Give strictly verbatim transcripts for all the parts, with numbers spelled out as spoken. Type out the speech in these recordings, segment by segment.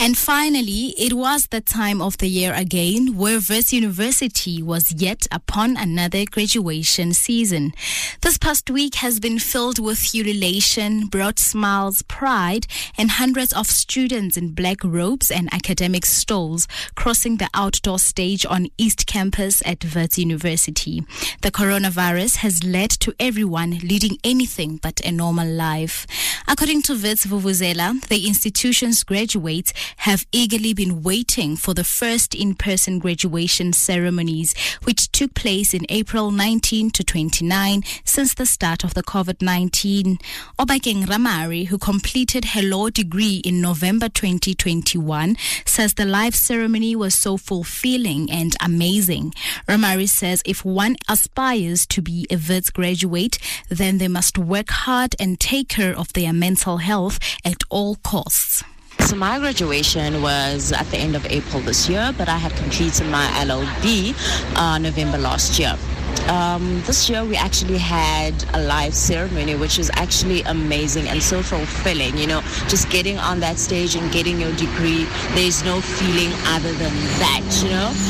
And finally, it was the time of the year again where Wits University was yet upon another graduation season. This past week has been filled with ululation, broad smiles, pride, and hundreds of students in black robes and academic stoles crossing the outdoor stage on East Campus at Wits University. The coronavirus has led to everyone leading anything but a normal life. According to Wits Vuvuzela, the institution's graduates have eagerly been waiting for the first in-person graduation ceremonies, which took place in April nineteenth to twenty-ninth since the start of the COVID nineteen. Obakeng Ramari, who completed her law degree in November twenty twenty-one, says the live ceremony was so fulfilling and amazing. Ramari says if one aspires to be a Wits graduate, then they must work hard and take care of their mental health at all costs. So my graduation was at the end of April this year, but I had completed my L L B uh, November last year. Um, this year we actually had a live ceremony, which was actually amazing and so fulfilling. You know, just getting on that stage and getting your degree, there's no feeling other than that, you know.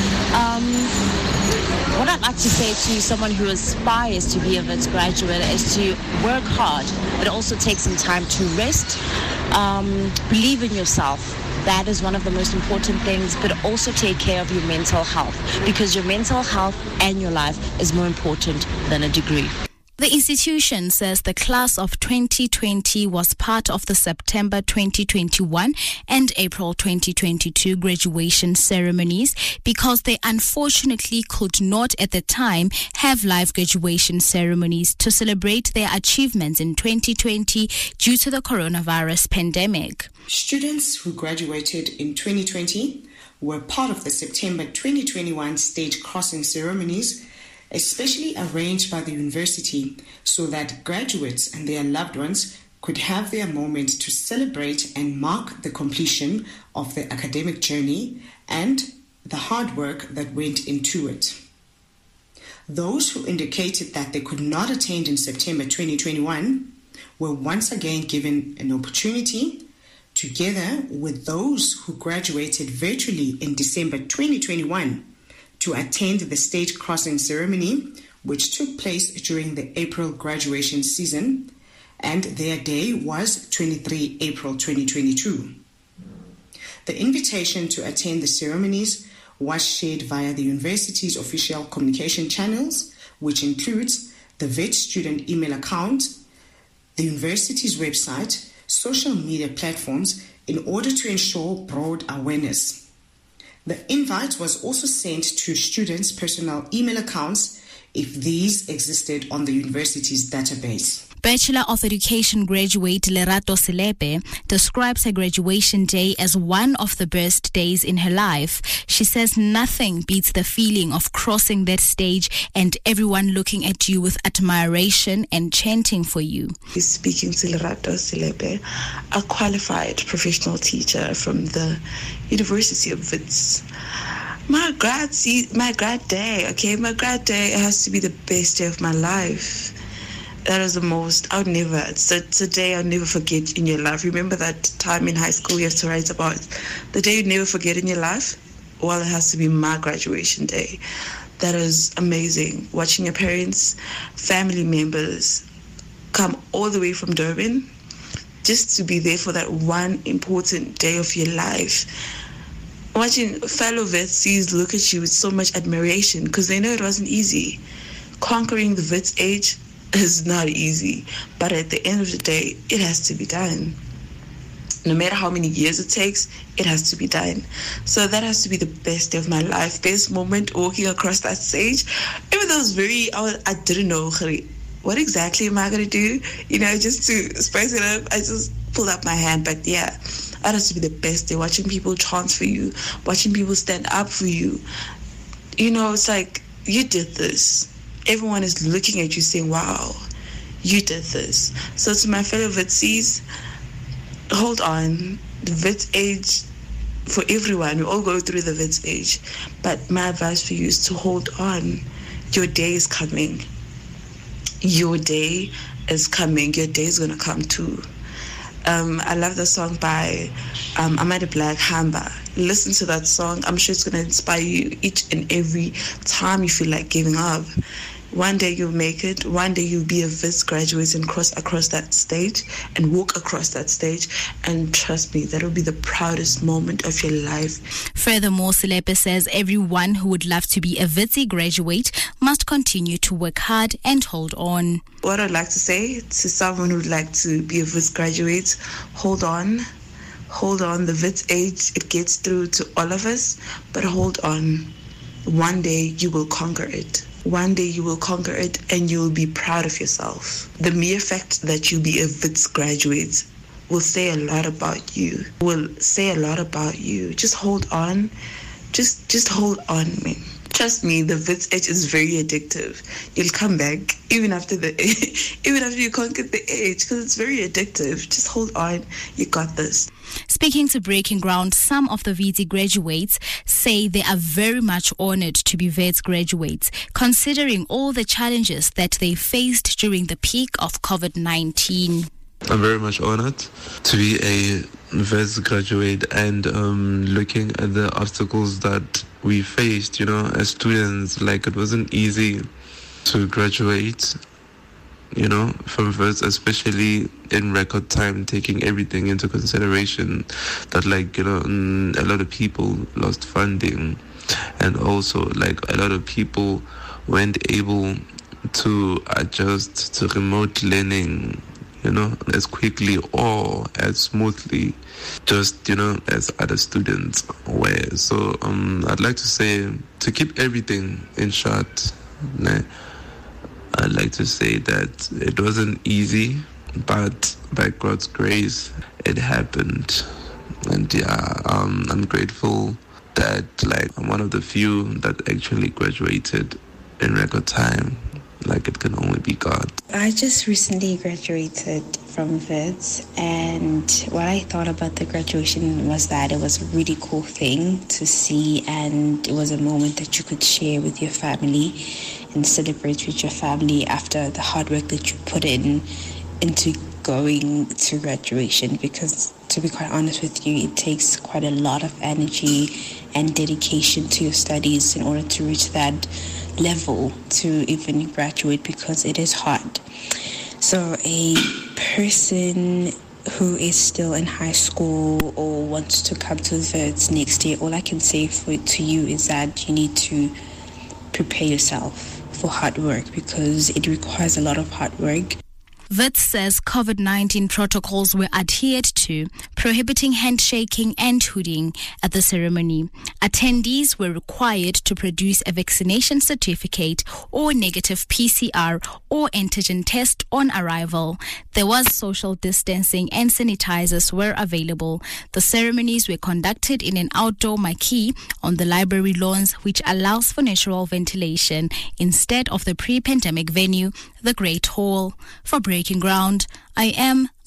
Um, What I'd like to say to someone who aspires to be a Wits graduate is to work hard, but also take some time to rest. Um, believe in yourself. That is one of the most important things, but also take care of your mental health, because your mental health and your life is more important than a degree. The institution says the class of twenty twenty was part of the September twenty twenty-one and April twenty twenty-two graduation ceremonies because they unfortunately could not at the time have live graduation ceremonies to celebrate their achievements in twenty twenty due to the coronavirus pandemic. Students who graduated in twenty twenty were part of the September twenty twenty-one stage crossing ceremonies, especially arranged by the university so that graduates and their loved ones could have their moment to celebrate and mark the completion of their academic journey and the hard work that went into it. Those who indicated that they could not attend in September twenty twenty-one were once again given an opportunity, together with those who graduated virtually in December twenty twenty-one, to attend the stage crossing ceremony, which took place during the April graduation season, and their day was twenty-third of April twenty twenty-two. The invitation to attend the ceremonies was shared via the university's official communication channels, which includes the Wits student email account, the university's website, social media platforms, in order to ensure broad awareness. The invite was also sent to students' personal email accounts if these existed on the university's database. Bachelor of Education graduate Lerato Selepe describes her graduation day as one of the best days in her life. She says nothing beats the feeling of crossing that stage and everyone looking at you with admiration and chanting for you. He's speaking to Lerato Selepe, a qualified professional teacher from the University of Wits. My grad, my grad day, okay, my grad day has to be the best day of my life. That is the most, I would never, it's a, it's a day I'll never forget in your life. Remember that time in high school you have to write about the day you'd never forget in your life? Well, it has to be my graduation day. That is amazing. Watching your parents, family members come all the way from Durban just to be there for that one important day of your life. Watching fellow Witsies look at you with so much admiration because they know it wasn't easy. Conquering the Wits age is not easy, but at the end of the day, it has to be done. No matter how many years it takes, it has to be done. So that has to be the best day of my life, best moment walking across that stage. Even though it was very, I, was, I didn't know what exactly am I going to do, you know, just to spice it up. I just pulled up my hand, but yeah, that has to be the best day, watching people chant for you, watching people stand up for you. You know, it's like, you did this. Everyone is looking at you saying, wow, you did this. So to my fellow Witsies, hold on. The Wits age, for everyone, we all go through the Wits age. But my advice for you is to hold on. Your day is coming. Your day is coming. Your day is going to come too. Um, I love the song by um, Amanda Black, Hamba. Listen to that song. I'm sure it's going to inspire you each and every time you feel like giving up. One day you'll make it. One day you'll be a Wits graduate and cross across that stage and walk across that stage. And trust me, that'll be the proudest moment of your life. Furthermore, Silepe says everyone who would love to be a Wits graduate must continue to work hard and hold on. What I'd like to say to someone who'd like to be a Wits graduate, hold on. Hold on. The Wits age, it gets through to all of us, but hold on. One day you will conquer it. One day you will conquer it and you will be proud of yourself. The mere fact that you'll be a Wits graduate will say a lot about you, will say a lot about you. Just hold on. Just just hold on, man. Trust me, the Wits age is very addictive. You'll come back even after the even after you conquer the age, because it's very addictive. Just hold on. You got this. Speaking to Breaking Ground, some of the V T graduates say they are very much honored to be Wits graduates, considering all the challenges that they faced during the peak of covid nineteen. I'm very much honored to be a Wits graduate and um, looking at the obstacles that we faced, you know, as students. Like, it wasn't easy to graduate, you know, from Wits, especially in record time, taking everything into consideration that, like, you know, a lot of people lost funding, and also, like, a lot of people weren't able to adjust to remote learning, you know, as quickly or as smoothly, just, you know, as other students were. So um, I'd like to say, to keep everything in short, nah, I'd like to say that it wasn't easy, but by God's grace, it happened. And yeah, um, I'm grateful that, like, I'm one of the few that actually graduated in record time. Like, it can only be God. I just recently graduated from Wits, and what I thought about the graduation was that it was a really cool thing to see, and it was a moment that you could share with your family and celebrate with your family after the hard work that you put in into going to graduation. Because, to be quite honest with you, it takes quite a lot of energy and dedication to your studies in order to reach that level to even graduate, because it is hard. So a person who is still in high school or wants to come to Wits next year, all I can say for to you is that you need to prepare yourself for hard work, because it requires a lot of hard work. Wits says covid nineteen protocols were adhered to, prohibiting handshaking and hooding at the ceremony. Attendees were required to produce a vaccination certificate or negative P C R or antigen test on arrival. There was social distancing and sanitizers were available. The ceremonies were conducted in an outdoor marquee on the library lawns, which allows for natural ventilation instead of the pre-pandemic venue, the Great Hall. For Breaking Ground, I am